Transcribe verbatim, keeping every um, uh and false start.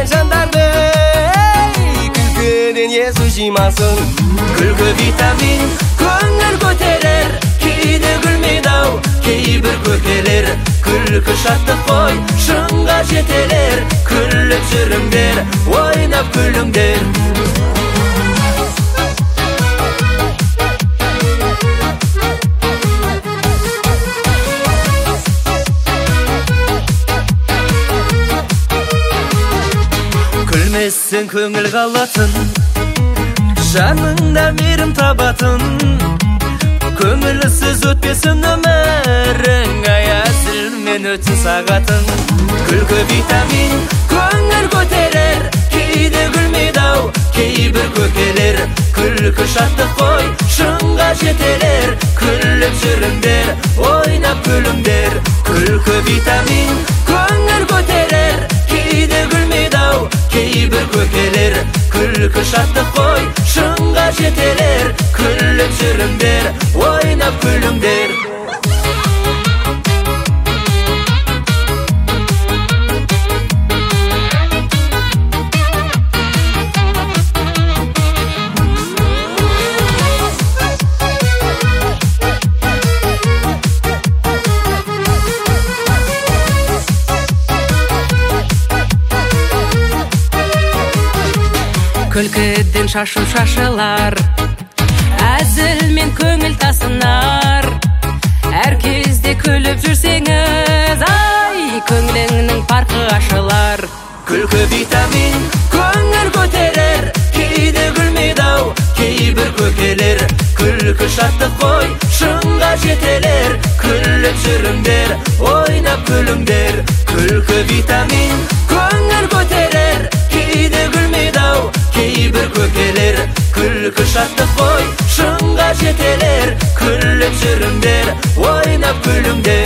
жүрген жандарды күлкіден есі жимасын. Күлкі витамин көңіл көтерер, кейде күлмейді ау кейбір көкелер. Күлкі шаттық қой шыңға жетелер, күліп жүріңдер, ойнап күліңдер. Күлмессен көңіл қалатын, жаныңда мейірім табатын. Көңілсіз өтпесін өмірің, аясылмен өтсін сағатын. Күлкі витамин көңіл көтерер, кейде күлмейді ау кейбір көкелер. Күлкі шаттық қой шыңға жетелер, күліп жүріңдер, ойнап күліңдер. Күлкі витамин көңіл көтерер, кейде күлмейді ау кейбір көкелер. Күлкі шаттық қой шыңға жетелер, күліп жүріңдер, ойнап күліңдер. Күлкіден шашу шашылар, әзілмен көңіл тасынар. Әр кезде күліп жүрсеңіз, ай, көңіліңнің парқы ашылар. Күлкі витамин көңіл көтерер, кейде күлмейді ау кейбір көкелер. Күлкі шаттық қой шыңға жетелер, күліп жүріңдер, ойнап күліңдер. Күлкі витамин көңіл көтерер, кейде күлмейді ау кейбір көкелер. Күлкі шаттық қой шыңға жетелер, күліп жүріңдер, ойнап күліңдер.